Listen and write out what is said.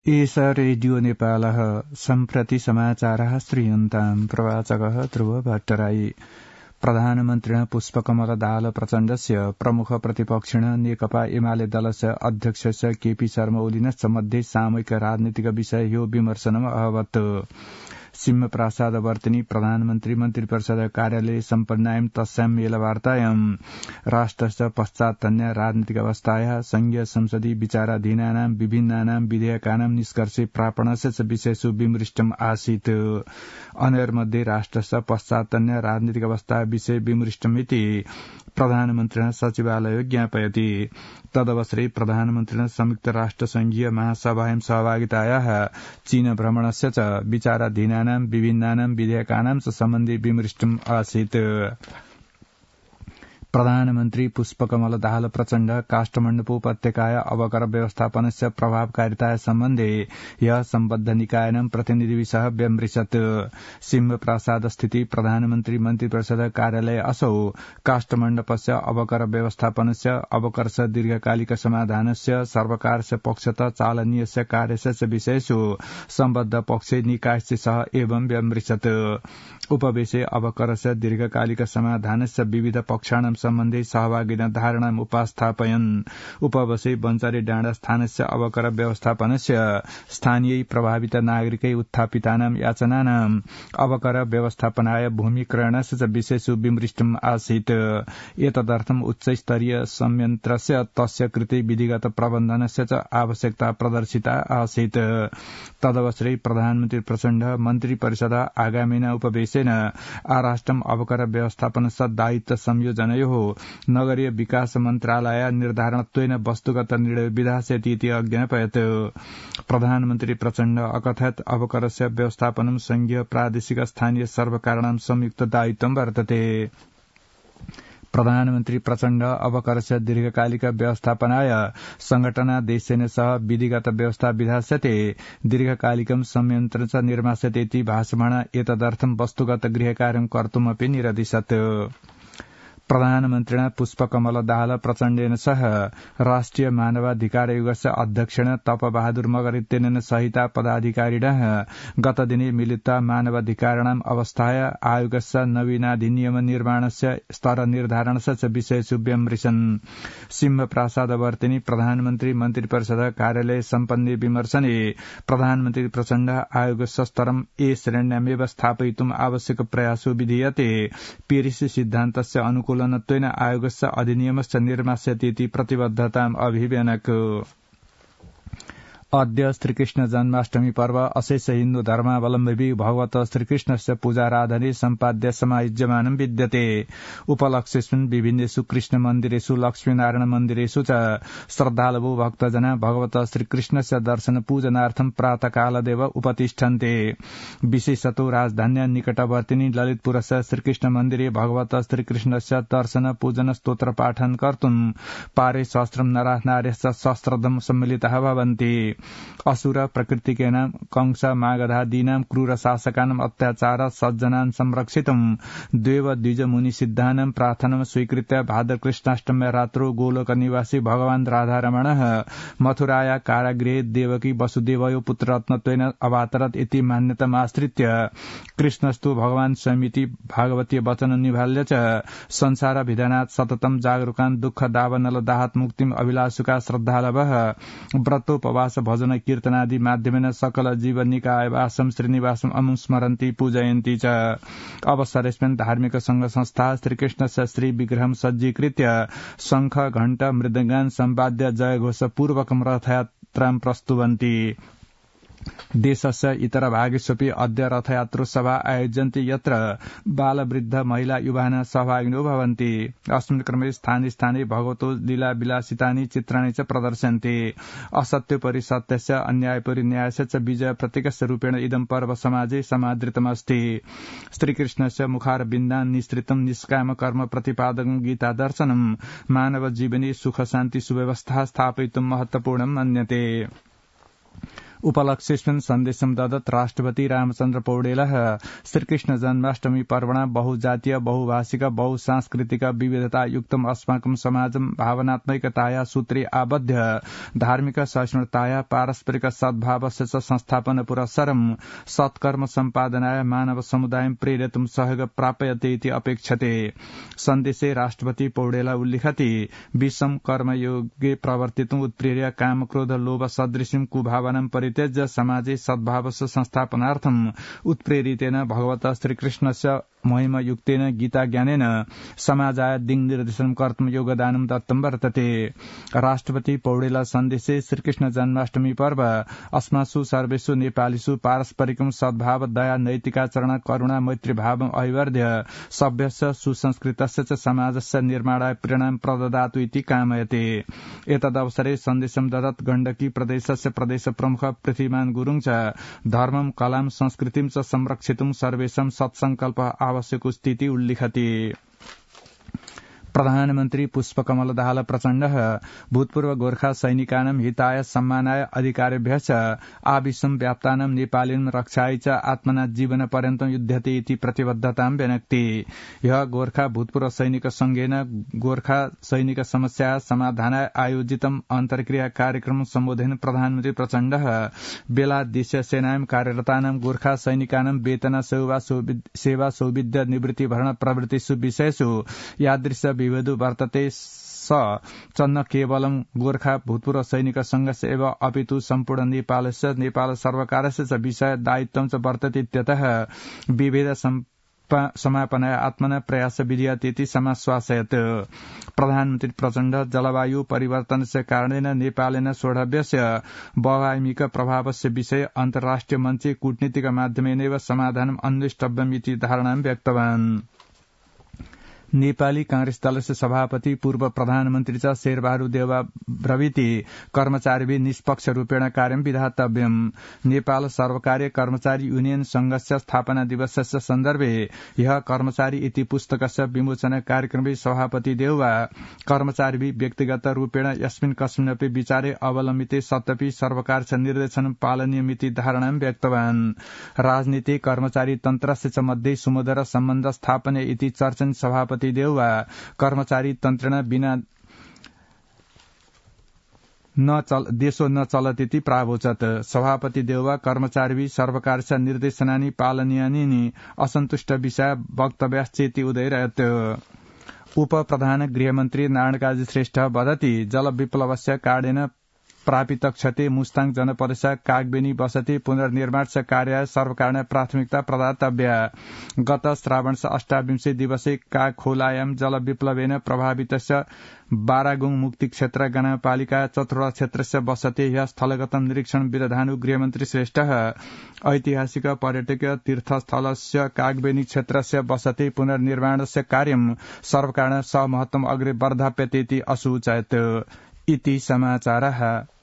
एष रेडियो नेपालः सम्प्रति समाचारः श्रूयन्ताम् प्रवाचकः ध्रुव भट्टराई। प्रधानमन्त्रिणः पुष्पकमल दाहाल प्रचण्डस्य प्रमुख प्रतिपक्षिण नेकपा एमाले दलस्य अध्यक्षस्य केपी शर्मा ओलीनश्च मध्ये सामूहिक राजनीतिक विषय यो विमर्शनम् अभवत्। सिंहप्रासादवर्तिनी प्रधानमन्त्री मन्त्रिपरिषद कार्यालये सम्पन्नायां तस्यां मेलवार्तायां राष्ट्रस्य पश्चात्तन्य राजनीतिक अवस्थायाः संघीय संसदीय विचाराधीनानां विभिन्नानां विधेयकानां निष्कर्षे प्रापणस्य विषयेषु विमृष्टम् आसीत्। अनयोर्मध्ये राष्ट्रस्य पश्चात्तन्य राजनीतिक अवस्था विषये विमृष्टमिति प्रधानमन्त्रिणः सचिवालयो ज्ञापयति। तदवसरे प्रधानमन्त्रिणः संयुक्त राष्ट्र संघीय महासभायां सहभागितायाः चीन भ्रमणस्य च विचाराधीनानां विभिन्नानां विधेयकानां च सम्बन्धे विमृष्टम् आसीत्। प्रधानमन्त्री पुष्पकमल दाहाल प्रचण्ड काष्ठमण्डप उपत्यकाया अवकर व्यवस्थापनस्य प्रभावकारिताया सम्बन्धे ह्यः सम्बद्ध निकायानां प्रतिनिधिभिः व्यमृशत्। सिंहप्रासाद स्थिति प्रधानमन्त्री मन्त्रिपरिषद कार्यालय असौ काष्ठमण्डपस्य अवकर व्यवस्थापनस्य अवकरस्य दीर्घकालिक समाधानस्य सर्वकारस्य पक्षतः चालनीयस्य कार्यस्य विषयेषु सम्बद्ध पक्षे निकायस्य सह एवं व्यमृशत्। उपवेशे अवकरस्य दीर्घकालिक समाधानस्य विविध पक्षाणां सम्बन्धे सहभागिना धारणाम् उपस्थापयन्। उपवेशे बञ्चारे डाँडा स्थानस्य अवकर व्यवस्थापनस्य स्थानीय प्रभावित नागरिकै उत्थापितानां याचनानाम् अवकर व्यवस्थापनाय भूमिक्रयणस्य च विषयेषु विमृष्टम् आसीत्। एतदर्थम् उच्चस्तरीय संयन्त्रस्य तस्य कृते विधिगत प्रबन्धनस्य च आवश्यकता प्रदर्शिता आसीत्। तदवसरे प्रधानमन्त्री प्रचण्ड मन्त्री परिषद आगामिन उपवेशेन आराष्ट्रम् अवकर व्यवस्थापनस्य दायित्व संयोजनयोः नगरीय विकास मन्त्रालय निर्धारणत्वेन वस्तुगत निर्णय विधास्यति इति ज्ञापयत्। प्रधानमन्त्री प्रचण्ड अकथयत् अवकरस्य व्यवस्थापनं संघीय प्रादेशिक स्थानीय सर्वकाराणां संयुक्त दायित्वं वर्तते। प्रधानमन्त्री प्रचण्ड अवकरस्य दीर्घकालिक व्यवस्थापनाय संघटनादेशेन सह विधिगत व्यवस्था विधास्यते दीर्घकालिकं संयन्त्रं च निर्मास्यते इति भाषमाण एतदर्थं वस्तुगत गृहकार्यं कर्तुमपि निरदिशत्। प्रधानमन्त्रिणा पुष्पकमल दाहाल प्रचण्डेन सह राष्ट्रिय मानवाधिकार आयोगस्य अध्यक्षेण तपबहादुर मगर इत्यनेन सहिता पदाधिकारिणः गतदिने मिलित्वा मानवाधिकाराणाम् अवस्थाय आयोगस्य नवीनाधिनियम निर्माणस्य स्तर निर्धारणस्य च विषयेषु व्यमृशन्। सिंहप्रासादवर्तिनी प्रधानमन्त्री मन्त्रिपरिषद कार्यालये सम्पन्ने विमर्शने प्रधानमन्त्री प्रचण्ड आयोगस्य स्तरम् ए श्रेण्यामेव स्थापयितुम् आवश्यक प्रयासो विधीयते पेरिस सिद्धान्तस्य अनुकूल आयोगस्य अधिनियमस्य निर्मास्यति इति प्रतिबद्धताम् अभिव्यनक्। अद्य श्रीकृष्ण जन्माष्टमी पर्व अशेष हिन्दू धर्मावलम्बी भगवत श्रीकृष्णस्य पूजाराधने सम्पाद्य समायुज्यमानं विद्यते। उपलक्ष्येषु विभिन्नेषु कृष्ण मन्दिरेषु लक्ष्मीनारायण मन्दिरेषु च श्रद्धालवो भक्तजना भगवत श्रीकृष्णस्य दर्शन पूजनार्थं प्रातःकालदेव उपतिष्ठन्ते। विशेषतो राजधान्या निकटवर्तिनी ललितपुरस्य श्रीकृष्ण मन्दिरे भगवत श्रीकृष्णस्य दर्शन पूजन स्तोत्र पाठन कर्तुं पारे सहस्रं नराः नार्यश्च सहस्रदं सम्मिलिताः भवन्ति। असुर प्रकृतिकेनां कंस मागधादीनां क्रूर शासकानाम् अत्याचार सज्जनान् संरक्षितुं द्वेव द्विज मुनि सिद्धानां प्रार्थनां स्वीकृत्य भाद्रकृष्णाष्टम्या रात्रौ गोलोक निवासी भगवान् राधारमणः मथुराया कारागृहे देवकी वसुदेवयो पुत्ररत्नत्वेन अवातरत् इति मान्यतामाश्रित्य कृष्णस्तु भगवान् स्वयमिति भागवतीय वचन निभाल्य च संसारभिधानात् सततं जागरूकान् दुःख दावनल दाहात् मुक्तिम् अभिलाषुका श्रद्धालवः व्रतोपवास भजन कीर्तनादि माध्यमेन सकल जीवनिकायवासं श्रीनिवासम् अनुस्मरन्ति पूजयन्ति च। अवसरेस्मिन् धार्मिक संघ संस्था श्रीकृष्णस्य श्री विग्रहं सज्जीकृत्य शंख घण्ट मृदङ्गान् सम्पाद्य जयघोष पूर्वकं रथयात्रां प्रस्तुवन्ति। देशस्य इतर भागेष्वपि अद्य रथयात्रोत्सवा आयोज्यन्ते यत्र बालवृद्ध महिला युवानः सहभागिनो भवन्ति। अस्मिन् क्रमे स्थाने स्थाने भगवतो लीला विलासितानि चित्राणि च प्रदर्श्यन्ते। असत्योपरि सत्यस्य अन्यायोपरि न्यायस्य च विजय प्रतीकस्य रूपेण इदं पर्व समाजे समादृतमस्ति। श्रीकृष्णस्य मुखारविन्दान् निःसृतं निष्काम कर्म प्रतिपादकं गीतादर्शनं मानव जीवने सुख शान्ति सुव्यवस्था स्थापयितुं महत्वपूर्णं मन्यते। उपलक्ष्येस्मिन् सन्देशं ददत् राष्ट्रपति रामचन्द्र पौडेलः श्रीकृष्ण जन्माष्टमी पर्वणा बहुजातीय बहुभाषिक बहुसांस्कृतिक विविधता युक्तम् अस्माकं समाजं भावनात्मकताया सूत्रे आबद्ध धार्मिक सहिष्णुताया पारस्परिक सद्भावस्य च संस्थापन पुरस्सरं सत्कर्म सम्पादनाय मानव समुदायं प्रेरितुं सहयोग प्राप्यते इति अपेक्षते। सन्देशे राष्ट्रपति पौडेल उल्लिखति विषम कर्मयोगे प्रवर्तितुम् उत्प्रेर्य काम क्रोध लोभ सदृशं कुभावनां परित्यज्य समाजे सद्भावस्य संस्थापनार्थम् उत्प्रेरितेन भगवतः श्रीकृष्णस्य महिमयुक्तेन गीता ज्ञानेन समाजाय दिङ्निर्देशनं कर्तुं योगदानं दत्तं वर्तते। राष्ट्रपति पौडेल सन्देशे श्रीकृष्ण जन्माष्टमी पर्व अस्मासु सर्वेषु नेपालीषु पारस्परिकं सद्भाव दया नैतिकाचरण करुणा मैत्रीभावम् अभिवर्ध्य सभ्यस्य सुसंस्कृतस्य च समाजस्य निर्माणाय प्रेरणां प्रददातु इति कामयते। एतदवसरे सन्देशं ददत् गण्डकी प्रदेशस्य प्रदेश प्रमुख पृथ्वीमान गुरुङ च धर्मं कलां संस्कृतिं च संरक्षितुं सर्वेषां सत्संकल्प आवश्यक स्थिति उल्लिखति। प्रधानमन्त्री पुष्पकमल दाहाल प्रचण्डः भूतपूर्व गोर्खा सैनिकानां हिताय सम्मानाय अधिकारिभ्यश्च आविश्वं व्याप्तानां नेपालीनां रक्षाय च आत्मना जीवन पर्यन्तं युध्यते इति प्रतिबद्धतां व्यनक्ति। ह्यः गोर्खा भूतपूर्व सैनिक संघेन गोर्खा सैनिक समस्या समाधानाय आयोजितम् अन्तर्क्रिया कार्यक्रम सम्बोधन प्रधानमन्त्री प्रचण्डः बेला देशीय सेनायां कार्यरतानां गोर्खा सैनिकानां वेतन सेवा सौविध्य निवृत्ति भरण प्रवृत्तिषु विषयेषु यादृश विभेदो वर्तते स चन्न केवलं गोर्खा भूतपूर्व सैनिक संघस्य एव अपितु सम्पूर्ण नेपालस्य नेपाल सर्वकारस्य च विषय दायित्वं च वर्तते इत्यतः विभेद समापनाय आत्मना प्रयास विधीयते समाश्वासयत्। प्रधानमन्त्री प्रचण्ड जलवायु परिवर्तनस्य कारणेन नेपालेन सोढव्यस्य वैश्विक प्रभावस्य विषय अन्तर्राष्ट्रिय मञ्चे कूटनीतिक माध्यमेनैव समाधानम् अन्वेष्टव्यम् इति धारणां व्यक्तवान्। नेपाली कांग्रेस दलस्य सभापति पूर्व प्रधानमन्त्री च शेरबहादुर देउवा प्रभृति कर्मचारी निष्पक्ष रूपेण कार्यं विधातव्यम्। नेपाल सर्वकारीय कर्मचारी युनियन संघस्य स्थापना दिवसस्य सन्दर्भे ह्यः कर्मचारी इति पुस्तकस्य विमोचन कार्यक्रमे सभापति देउवा कर्मचारी व्यक्तिगत रूपेण यस्मिन् कस्मिन्नपि विचारे अवलम्बिते सत्यपि सर्वकारस्य निर्देशन पालनीयमिति धारणां व्यक्तवान्। राजनीति कर्मचारी तन्त्रस्य च मध्ये सुमधुर सम्बन्ध स्थापने इति चर्चन सभापति देउवा कर्मचारी तन्त्रेण बिना देशो न चलतीति प्रावोचत्। सभापति देउवा कर्मचारी सर्वकारस्य निर्देशनानि पालनीयानि असन्तुष्ट विषय वक्तव्याश्चेति उदयरयत्। उप प्रधान गृहमन्त्री नारायण काजी श्रेष्ठ वदति जल विप्लवस्य कारणेन प्रापित क्षति मुस्ताङ जनपदस्य कागबेनी बसति पुनर्निर्माणस्य कार्य सरकारले प्राथमिकता प्रदातव्य। गत श्रावणस्य 28 दिवसे काग खोलायां जल विप्लवेन प्रभावितस्य बारागुङ मुक्ति क्षेत्र गणपालिका चतुर्थ क्षेत्रस्य बसति ह्यः स्थलगतं निरीक्षण विरधानु गृहमन्त्री श्रेष्ठः ऐतिहासिक पर्यटकीय तीर्थस्थलस्य कागबेनी क्षेत्रस्य बसति पुनर्निर्माणस्य कार्यं सर्वकारेण सहमहत्वम् अग्रे वर्धाप्यतेति असूचयत्। इति समाचारः।